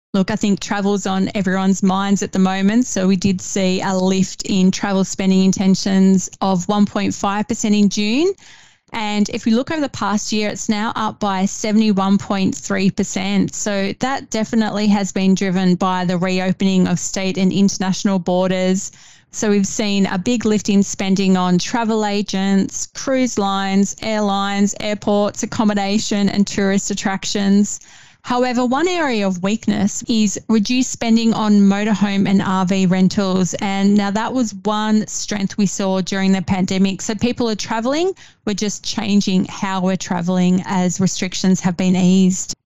Look, I think travel's on everyone's minds at the moment. So we did see a lift in travel spending intentions of 1.5% in June. And if we look over the past year, it's now up by 71.3%. So that definitely has been driven by the reopening of state and international borders. So we've seen a big lift in spending on travel agents, cruise lines, airlines, airports, accommodation and tourist attractions. However, one area of weakness is reduced spending on motorhome and RV rentals. And now that was one strength we saw during the pandemic. So people are travelling. We're just changing how we're travelling as restrictions have been eased.